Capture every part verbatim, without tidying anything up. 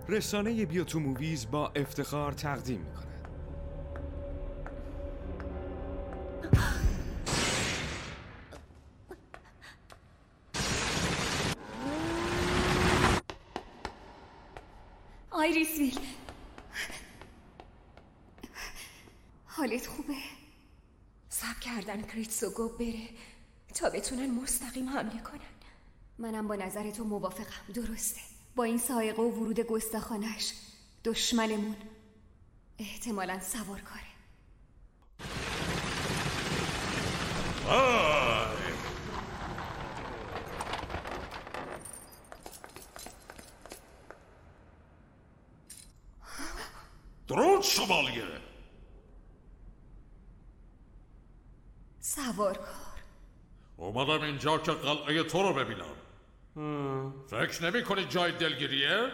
رسانه بیوتو موویز با افتخار تقدیم می‌کند. آیریس ویل، حالت خوبه؟ صبر کردن کریتسوگو بره تا بتونن مستقیم حمله کنن. منم با نظر تو موافقم. درسته، با این سائقه و ورود گستاخانش دشمنمون احتمالاً سوارکاره. درود شمالیه. سوارکار، اومدم اینجا که قلعه تو رو ببینم. فکر نمی کنی جای دلگیریه؟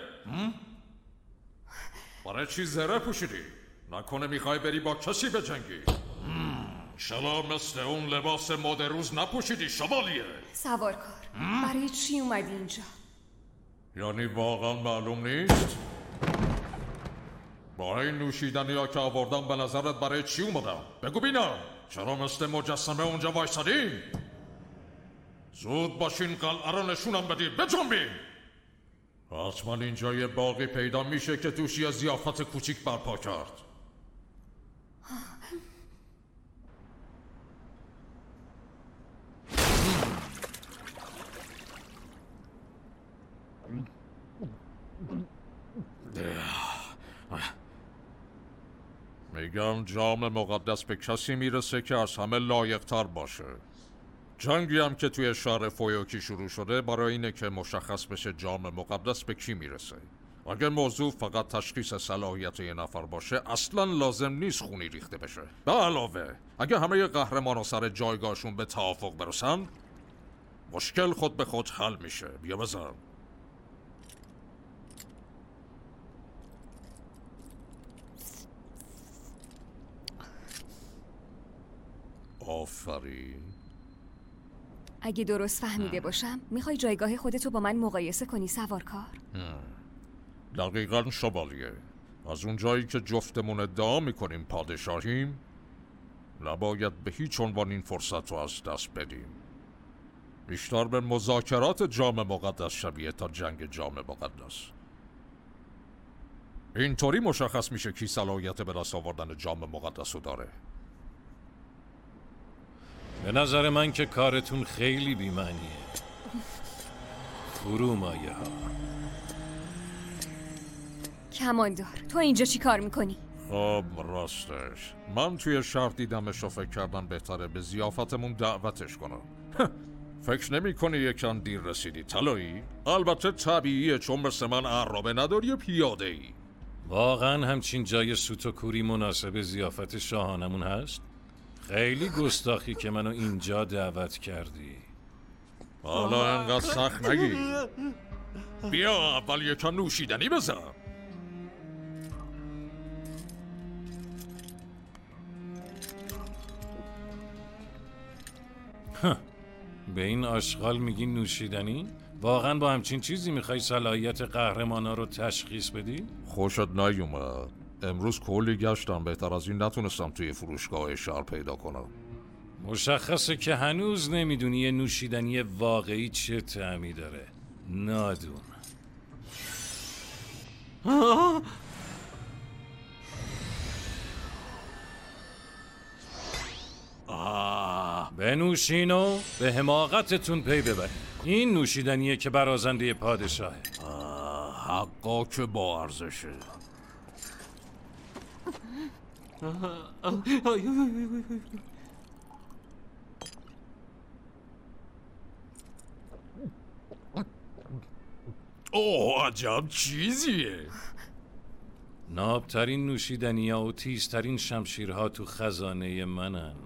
برای چی زره پوشیدی؟ نکنه میخوای بری با کسی بجنگی؟ چرا مثل اون لباس مد روز نپوشیدی شمالیه؟ سوارکار، برای چی اومدی اینجا؟ یعنی واقعا معلوم نیست؟ با این نوشیدنی ها که آوردم به نظرت برای چی اومدم؟ بگو بینم. چرا مثل مجسمه اونجا وایسادی؟ زود باشین قلعه رو نشونم بدید. بجنبین. حتما اینجا یه باقی پیدا میشه که توش یه ضیافت کوچیک برپا کرد. میگم جام مقدس به کسی میرسه که از همه لایق‌تر باشه. جنگی هم که توی شهر فویوکی شروع شده برای اینه که مشخص بشه جام مقدس به کی میرسه. اگه موضوع فقط تشخیص صلاحیت یه نفر باشه اصلا لازم نیست خونی ریخته بشه. به علاوه اگه همه قهرمانا سر جایگاهشون به توافق برسن مشکل خود به خود حل میشه. بیا بزن. آفرین. اگه درست فهمیده باشم میخوای جایگاه خودتو با من مقایسه کنی سوارکار؟ دقیقاً شمالیه. از اون جایی که جفتمون ادعا میکنیم پادشاهیم نباید به هیچ عنوان این فرصت رو از دست بدیم. بیشتر به مذاکرات جام مقدس شبیه تا جنگ جام مقدس. اینطوری مشخص میشه کی صلاحیت به دست آوردن جام مقدس رو داره. به نظر من که کارتون خیلی بی‌معنیه. فرومایه ها. کماندار، تو اینجا چی کار میکنی؟ خب راستش من توی شهر دیدمش و فکر کردم بهتره به ضیافتمون دعوتش کنم. فکر نمی کنی یکم دیر رسیدی طلایی؟ البته طبیعیه چون مثل من عرابه نداری پیاده ای. واقعا همچین جای سوت و کوری مناسب ضیافت شاهانمون هست؟ خیلی گستاخی که منو اینجا دعوت کردی. حالا انقدر سخت نگی. بیا اول یکا نوشیدنی بزن. به این آشغال میگی نوشیدنی؟ واقعا با همچین چیزی میخوای صلاحیت قهرمانا رو تشخیص بدی؟ خوشت نیومد؟ امروز کلی گشتم، بهتر از این نتونستم توی فروشگاه شهر پیدا کنم. مشخصه که هنوز نمیدونی یه نوشیدنی واقعی چه طعمی داره. نادون. بنوشین و به حماقتتون پی ببرید. این نوشیدنیه که برازنده پادشاهه. حقا که با ارزشه. اوه عجب چیزیه. نابترین نوشیدنی‌ها و تیزترین شمشیرها تو خزانه منن.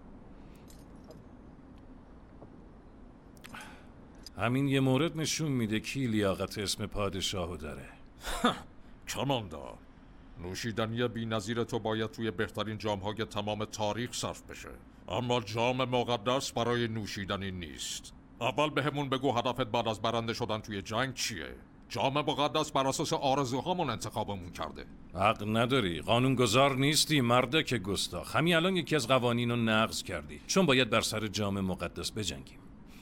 همین یه مورد نشون میده کی لیاقت اسم پادشاهو داره. کماندار، نوشیدنی بی نظیر تو باید توی بهترین جام‌های تمام تاریخ صرف بشه، اما جام مقدس برای نوشیدنی نیست. اول به همون بگو هدفت بعد از برنده شدن توی جنگ چیه؟ جام مقدس بر اساس آرزوهامون انتخابمون کرده. حق نداری، قانونگذار نیستی مردک گستاخ. همین الان یکی از قوانین رو نقض کردی، چون باید بر سر جام مقدس بجنگیم.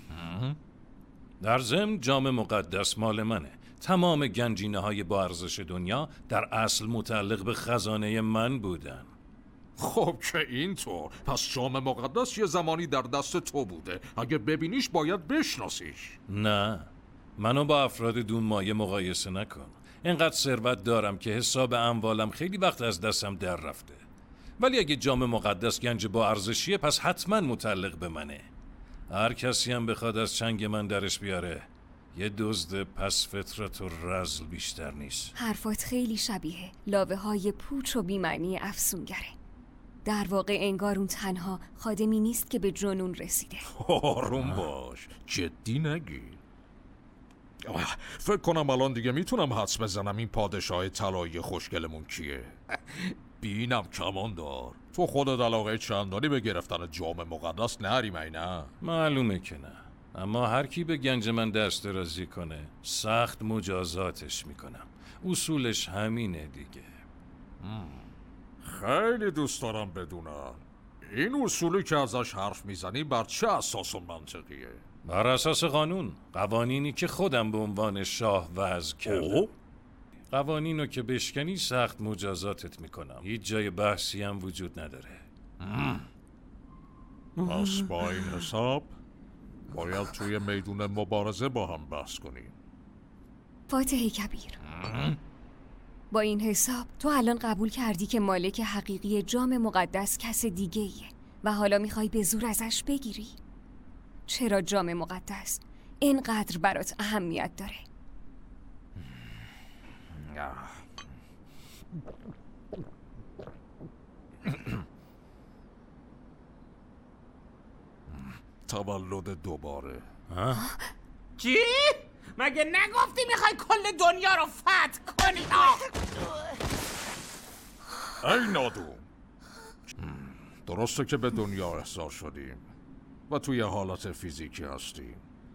در ضمن جام مقدس مال منه. تمام گنجینه های با ارزش دنیا در اصل متعلق به خزانه من بودن. خب که اینطور، پس جام مقدس یه زمانی در دست تو بوده. اگه ببینیش باید بشناسیش. نه، منو با افراد دون مایه مقایسه نکن. اینقدر ثروت دارم که حساب اموالم خیلی وقت از دستم در رفته. ولی اگه جام مقدس گنج با ارزشیه، پس حتما متعلق به منه. هر کسی هم بخواد از چنگ من درش بیاره، یه دزد پس فطرت و رذل بیشتر نیست. حرفات خیلی شبیه لاوه های پوچ و بی‌معنی افسونگره. در واقع انگار اون تنها خادمی نیست که به جنون رسیده. آروم باش، جدی نگیر. فکر کنم الان دیگه میتونم حدس بزنم این پادشاه طلایی خوشگلمون کیه. بینم کمان دار، تو خودت علاقه چندانی به گرفتن جام مقدس نری می نه؟ معلومه که نه، اما هر کی به گنج من دست درازی کنه سخت مجازاتش میکنم. اصولش همینه دیگه. خیلی دوست دارم بدونم این اصولی که ازش حرف میزنی بر چه اساس و منطقیه؟ بر اساس قانون، قوانینی که خودم به عنوان شاه وضع کردم. قوانینو که بشکنی سخت مجازاتت میکنم. هیچ جای بحثی هم وجود نداره. پس با این حساب باید توی میدون مبارزه با هم بحث کنیم. فاتح کبیر، با این حساب تو الان قبول کردی که مالک حقیقی جام مقدس کس دیگه ایه و حالا میخوای به زور ازش بگیری؟ چرا جام مقدس اینقدر برات اهمیت داره؟ تولد دوباره. چی؟ مگه نگفتی میخوای کل دنیا رو فتح کنی؟ ای نادوم، درسته که به دنیا احضار شدیم و توی حالت فیزیکی هستیم،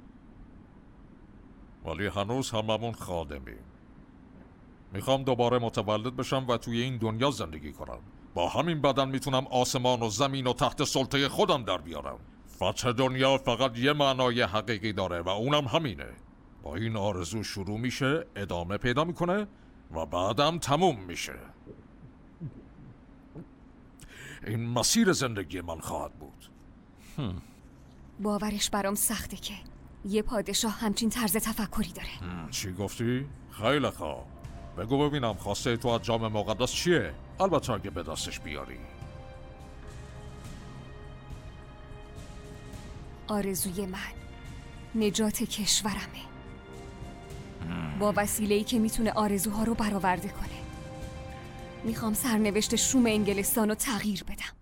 ولی هنوز هممون خادمیم. میخوام دوباره متولد بشم و توی این دنیا زندگی کنم. با همین بدن میتونم آسمان و زمین و تحت سلطه خودم در بیارم. فتح دنیا فقط یه معنای حقیقی داره و اونم همینه. با این آرزو شروع میشه، ادامه پیدا میکنه و بعدم تموم میشه. این مسیر زندگی من خواهد بود. باورش برام سخته که یه پادشاه همچین طرز تفکری داره. چی گفتی؟ خیلی خوب، بگو ببینم خواسته تو از جام مقدس چیه؟ البته اگه به دستش بیاری. آرزوی من نجات کشورمه، با وسیله‌ای که میتونه آرزوها رو برآورده کنه. میخوام سرنوشت شوم انگلستان رو تغییر بدم.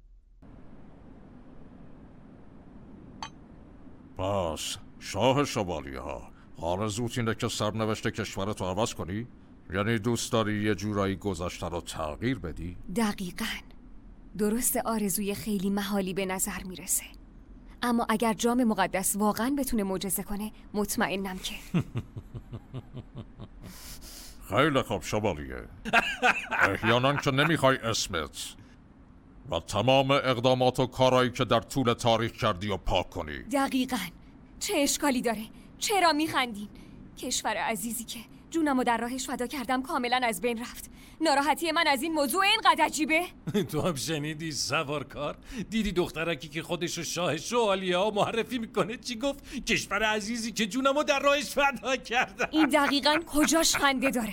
پس شاه شوالیه ها، آرزوت اینه که سرنوشت کشورتو عوض کنی؟ یعنی دوست داری یه جورایی گذشته رو تغییر بدی؟ دقیقاً. درست آرزوی خیلی محالی به نظر میرسه، اما اگر جام مقدس واقعاً بتونه معجزه کنه مطمئنم که خیلی خوب شوالیه. احیانا که نمیخوای اسمت و تمام اقدامات و کارهایی که در طول تاریخ کردی و پاک کنی. دقیقاً. چه اشکالی داره؟ چرا میخندین؟ کشور عزیزی که جونمو در راهش فدا کردم کاملا از بین رفت. ناراحتی من از این موضوع اینقدر عجیبه؟ تو هم شنیدی سوارکار؟ دیدی دخترکی که خودشو شاه شوالیه ها معرفی میکنه چی گفت؟ کشور عزیزی که جونمو در راهش فدا کردم. این دقیقاً کجاش خنده داره؟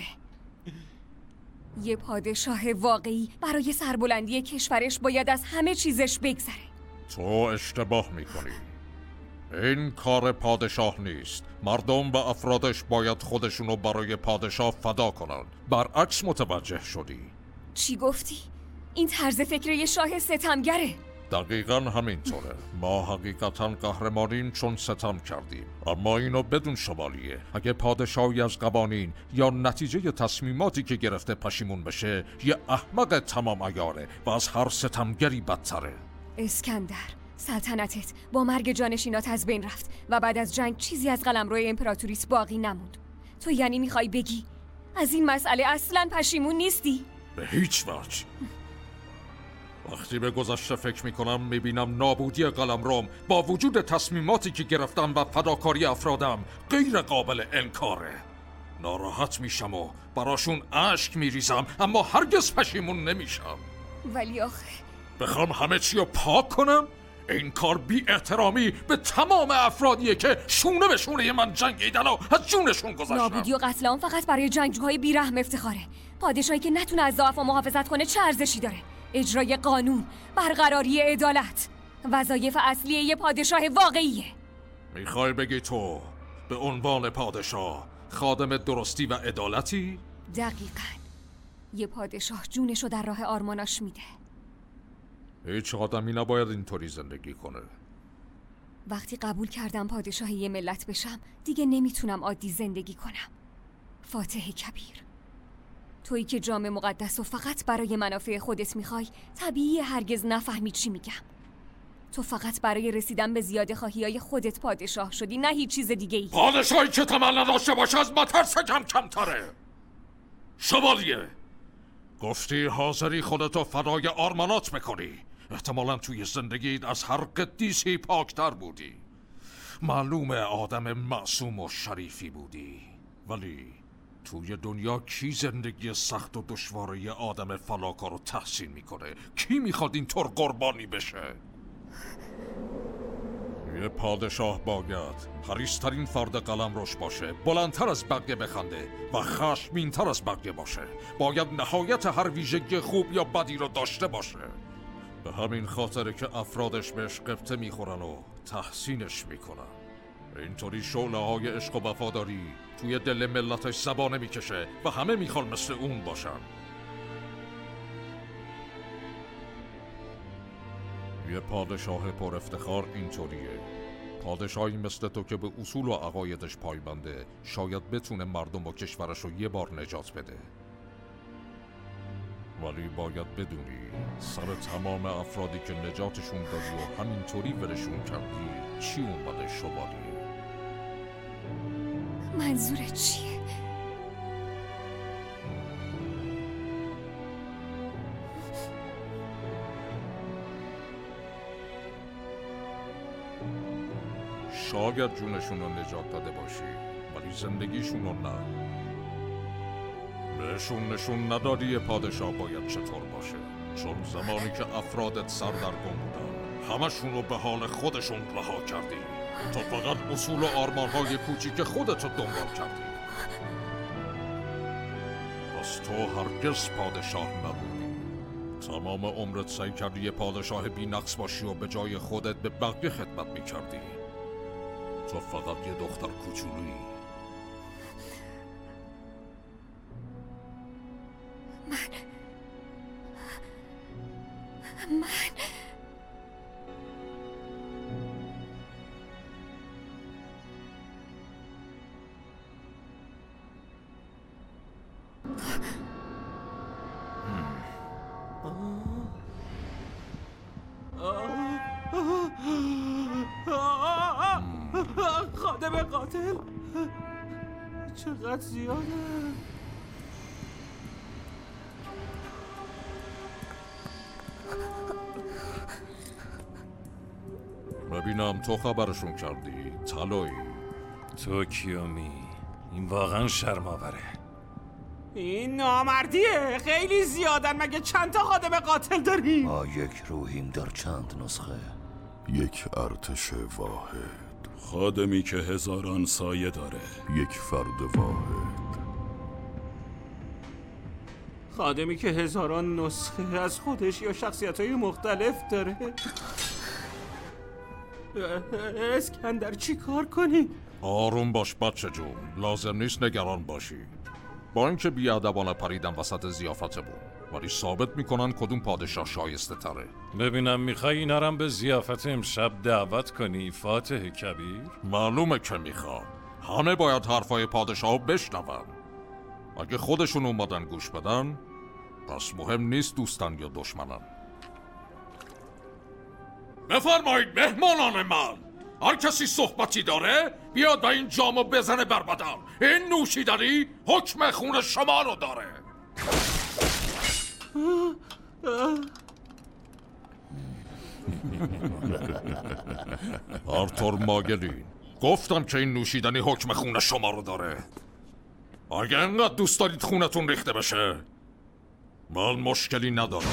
یه پادشاه واقعی برای سربلندی کشورش باید از همه چیزش بگذره. تو اشتباه میکنی. این کار پادشاه نیست. مردم و افرادش باید خودشونو برای پادشاه فدا کنن. برعکس متوجه شدی؟ چی گفتی؟ این طرز فکر یه شاه ستمگره. دقیقاً همینطوره. ما حقیقتاً قهرمانیم چون ستم کردیم. اما اینو بدون شوالیه، اگه پادشاهی از قوانین یا نتیجه تصمیماتی که گرفته پشیمون بشه، یه احمق تمام عیاره و از هر ستمگری بدتره. اسکندر، سلطنتت با مرگ جانشینات از بین رفت و بعد از جنگ چیزی از قلمرو امپراتوریت باقی نموند. تو یعنی میخوای بگی از این مسئله اصلاً پشیمون نیستی؟ به هیچ وجه. وقتی به گذشته فکر میکنم میبینم نابودی قلمروم با وجود تصمیماتی که گرفتم و فداکاری افرادم غیر قابل انکاره. ناراحت میشم و براشون اشک میریزم، اما هرگز پشیمون نمیشم. ولی آخه بخوام همه چی رو پاک کنم؟ این کار بی احترامی به تمام افرادیه که شونه به شونه من جنگیدن و از جونشون گذاشتن. نابودی و قتل عام فقط برای جنگجوهای بیرحم افتخاره. پادشاهی که نتونه از ضعفا محافظت کنه چه ارزشی داره؟ اجرای قانون، برقراری عدالت، وظایف اصلی یه پادشاه واقعیه. میخوای بگی تو به عنوان پادشاه خادم درستی و عدالتی؟ دقیقاً. یه پادشاه جونشو در راه آرماناش میده. هیچ آدمی نباید اینطوری زندگی کنه. وقتی قبول کردم پادشاه یه ملت بشم دیگه نمیتونم عادی زندگی کنم. فاتح کبیر، تویی که جام مقدس و فقط برای منافع خودت میخوای، طبیعی هرگز نفهمی چی میگم. تو فقط برای رسیدن به زیاده خواهیای خودت پادشاه شدی، نه هیچ چیز دیگه ای. پادشاهی که تمل نداشته باشه از مترسه کم کمتره. شوالیه، گفتی حاضری خودتو فدای آرمانات بکنی. احتمالاً توی زندگیت از هر قدیسی پاکتر بودی. معلومه آدم معصوم و شریفی بودی، ولی توی دنیا کی زندگی سخت و دشواره یه آدم فلاکار رو تحسین میکنه؟ کی میخواد اینطور قربانی بشه؟ یه پادشاه باید حریص‌ترین فرد قلمروش باشه، بلندتر از بقیه بخنده و خشمگین‌تر از بقیه باشه. باید نهایت هر ویژگی خوب یا بدی رو داشته باشه. به همین خاطره که افرادش بهش قبطه میخورن و تحسینش میکنن. اینطوری شعله های عشق و وفاداری توی دل ملتش زبانه میکشه و همه میخوان مثل اون باشن. یه پادشاه پر افتخار اینطوریه. پادشاهی مثل تو که به اصول و عقایدش پایبنده شاید بتونه مردم و کشورش رو یه بار نجات بده. ولی باید بدونی سر تمام افرادی که نجاتشون دادی و همینطوری ولشون کردی چی اومده شوالیه؟ منظورت چیه؟ شاید جونشون رو نجات داده باشی، ولی زندگیشون رو نه. بهشون نشون ندادی یه پادشاه باید چطور باشه، چون زمانی که افرادت سردرگم بودن همشون رو به حال خودشون رها کردی. تو فقط اصول و آرمانهای کوچیک خودت رو دنبال کردی. پس تو هرگز پادشاه نبودی. تمام عمرت سعی کردی یه پادشاه بی نقص باشی و به جای خودت به بقیه خدمت میکردی. تو فقط یه دختر کوچولویی. من من خادم قاتل چقدر زیاده. ببینم تو خبرشون کردی طلایی؟ تو کیومی؟ این واقعا شرم‌آوره. این نامردیه، خیلی زیادن. مگه چند تا خادم قاتل داریم؟ ما یک روحیم در چند نسخه. یک ارتش واحد، خادمی که هزاران سایه داره. یک فرد واحد، خادمی که هزاران نسخه از خودش یا شخصیت‌های مختلف داره. اسکندر چی کار کنی؟ آروم باش بچه جون، لازم نیست نگران باشی. با اینکه بیادبانه پریدن وسط ضیافتمون، ولی ثابت میکنن کدوم پادشاه شایسته تره. ببینم میخوای اینا رو به ضیافت امشب دعوت کنی فاتح کبیر؟ معلومه که میخوام. همه باید حرفای پادشاهو بشنون. اگه خودشون اومدن گوش بدن، پس مهم نیست دوستن یا دشمنن. بفرمایید مهمانان من، هر کسی صحبتی داره بیاد به این جامو بزنه بر بدن. این نوشیدنی حکم خون شما رو داره. آرتور ماگلین، گفتم که این نوشیدنی حکم خون شما رو داره. اگه انقدر دوست دارید خونتون ریخته بشه من مشکلی ندارم.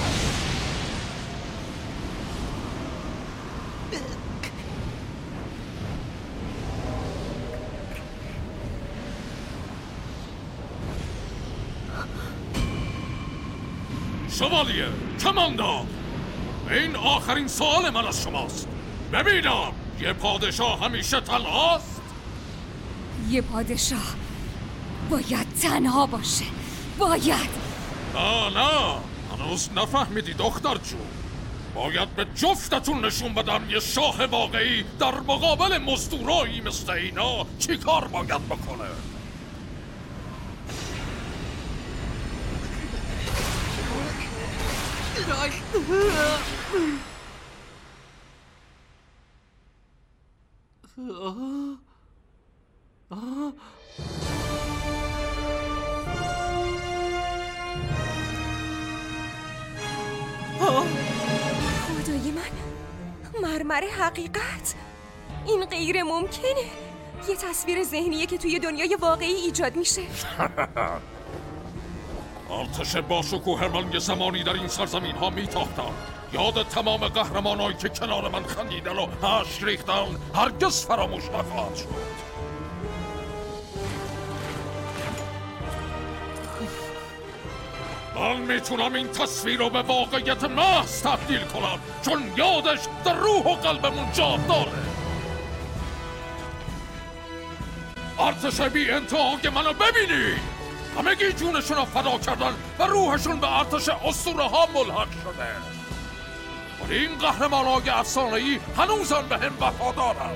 شوالیه، کماندار، این آخرین سوال من از شماست. ببینم یه پادشاه همیشه تنهاست؟ یه پادشاه باید تنها باشه. باید. نه نه، هنوز نفهمیدی دختر جون. باید به جفتتون نشون بدم یه شاه واقعی در مقابل مزدورایی مثل اینا چی کار باید بکنه. خدای من، مرمر حقیقت. این غیر ممکنه. یه تصویر ذهنیه که توی دنیای واقعی ایجاد میشه. ارتش باشکوه من یه زمانی در این سرزمین ها میتاختم. یاد تمام قهرمانایی که کنار من خندیدن و هشت ریختن هرگز فراموش نخواهد شد. من میتونم این تصویر رو به واقعیت محض تبدیل کنم، چون یادش در روح و قلبمون جا داره. ارتش بی انتهای منو ببینید. همگی جونشون رو فدا کردن و روحشون به ارتش اسطوره ها ملحق شده. ولی این قهرمانای افسانه‌ای هنوزم به هم وفادارن.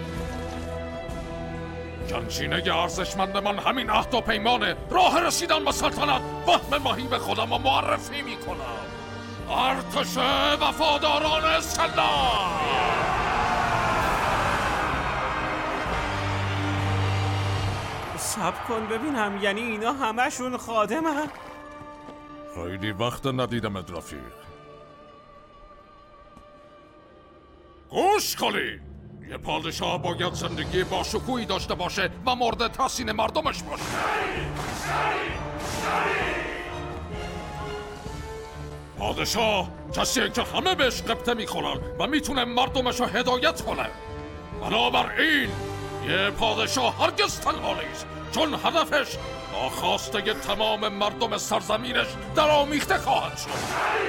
جنشینه ارزشمند من همین عهد و پیمانه. راه رسیدن به سلطنت وهم ماهی به خودم و معرفی میکنم. ارتش وفاداران سلام. صبر کن ببینم، یعنی اینا همشون خادمن؟ خیلی وقت ندیدمت رفیق. گوش کنی، یه پادشاه باید زندگی با شکوهی داشته باشه و مورد تحسین مردمش باشه. پادشاه کسیه که همه بهش قبطه میکنن و میتونه مردمش رو هدایت کنه. بنابراین یه پادشاه هرگز تنها نیست، چون هدفش ناخواسته تمام مردم سرزمینش در آمیخته خواهد شد.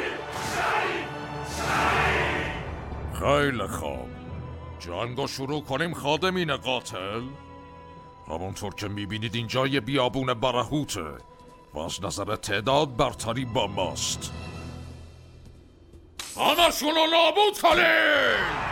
خیلی خوب، جنگو شروع کنیم خادمین قاتل. همونطور که میبینید اینجا یه بیابون برهوته و از نظر تعداد برتری با ماست. همشون رو نابود کنیم!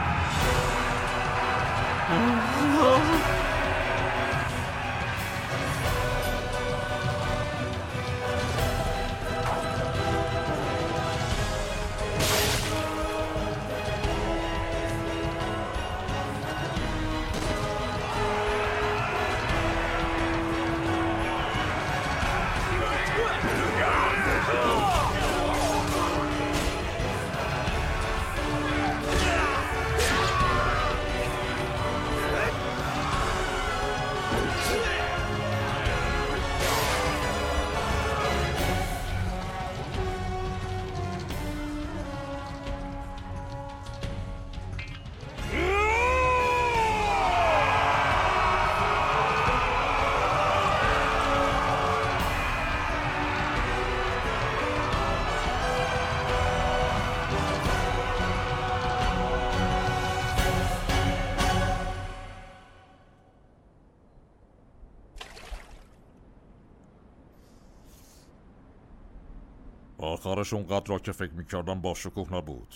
آخرش اونقدر را که فکر میکردم با شکوه نبود.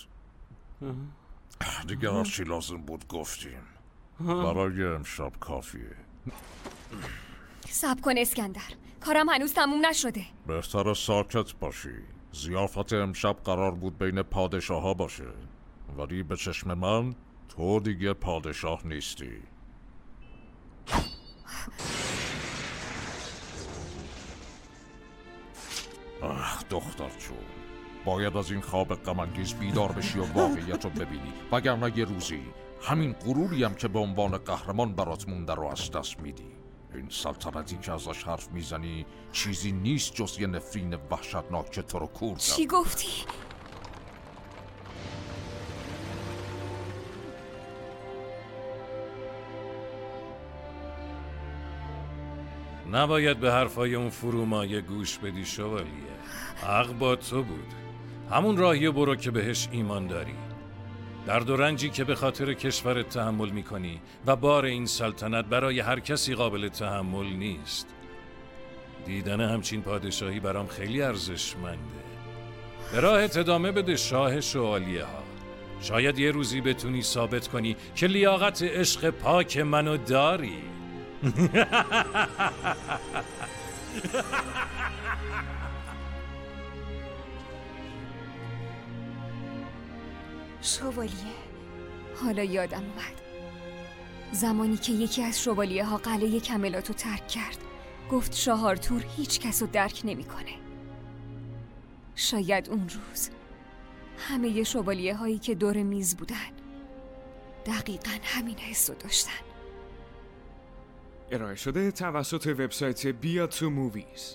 دیگه هرچی لازم بود گفتیم. برای امشب کافیه. صبر کن اسکندر، کارم هنوز تموم نشده. بهتر ساکت باشی. ضیافت امشب قرار بود بین پادشاه ها باشه، ولی به چشم من تو دیگه پادشاه نیستی. آخ دختر چون باید از این خواب غم‌انگیز بیدار بشی و واقعیت رو ببینی، وگرنه یه روزی همین غروری هم که به عنوان قهرمان برات مونده رو از دست میدی. این سلطنتی که ازش حرف میزنی چیزی نیست جز یه نفرین وحشتناک که تو رو کور کرد. چی گفتی؟ نباید به حرفای اون فرومایه گوش بدی شوالیه. حق با تو بود. همون راهی برو که بهش ایمان داری. درد و رنجی که به خاطر کشورت تحمل میکنی و بار این سلطنت برای هر کسی قابل تحمل نیست. دیدن همچین پادشاهی برام خیلی ارزشمنده. به راهت ادامه بده شاه شوالیه ها. شاید یه روزی بتونی ثابت کنی که لیاقت عشق پاک منو داری. شوالیه، حالا یادم اومد زمانی که یکی از شوالیه ها قلعه کملاتو ترک کرد، گفت شاه آرتور هیچ کس رو درک نمیکنه. شاید اون روز همه شوالیه هایی که دور میز بودن دقیقاً همین حس رو داشتن. ارائه شده توسط وبسایت بیا تو موویز.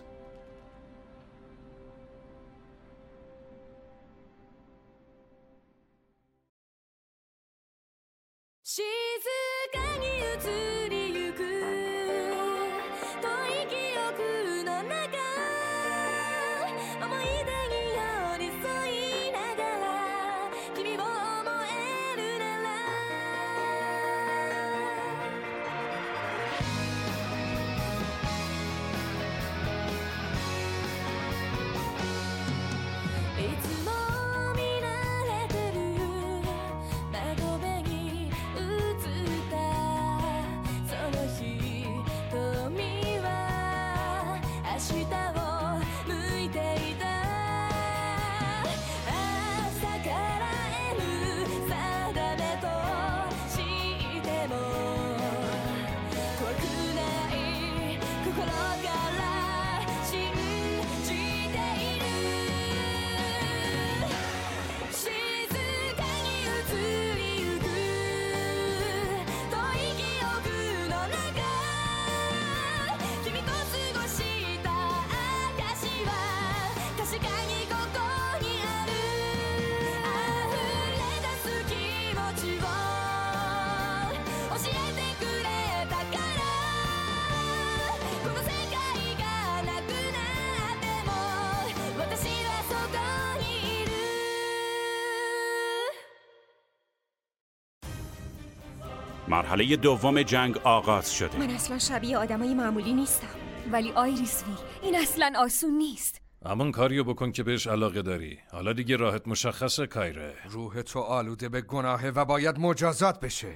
مرحله دوم جنگ آغاز شده. من اصلا شبیه آدمای معمولی نیستم، ولی آیریس ویل این اصلا آسون نیست. همون کاریو بکن که بهش علاقه داری. حالا دیگه راحت مشخصه کایره. روح تو آلوده به گناهه و باید مجازات بشه.